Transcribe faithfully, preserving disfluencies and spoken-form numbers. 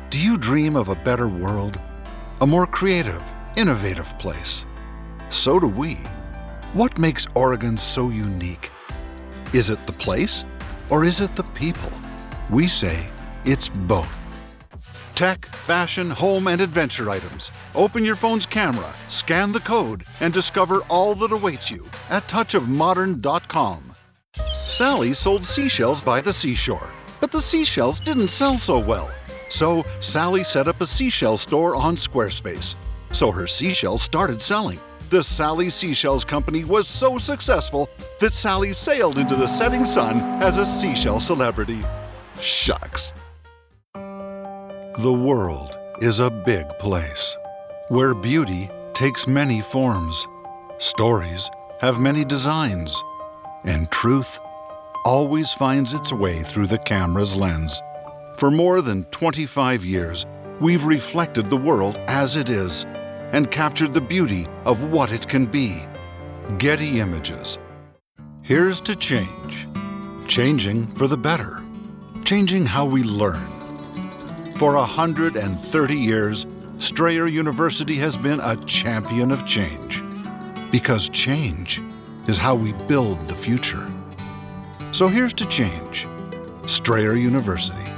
Do you dream of a better world? A more creative, innovative place? So do we. What makes Oregon so unique? Is it the place, or is it the people? We say it's both. Tech, fashion, home, and adventure items. Open your phone's camera, scan the code, and discover all that awaits you at touch of modern dot com. Sally sold seashells by the seashore, but the seashells didn't sell so well. So Sally set up a seashell store on Squarespace. So her seashells started selling. The Sally Seashells Company was so successful that Sally sailed into the setting sun as a seashell celebrity. Shucks. The world is a big place where beauty takes many forms, stories have many designs, and truth always finds its way through the camera's lens. For more than twenty-five years, we've reflected the world as it is and captured the beauty of what it can be. Getty Images. Here's to change. Changing for the better. Changing how we learn. For one hundred thirty years, Strayer University has been a champion of change. Because change is how we build the future. So here's to change. Strayer University.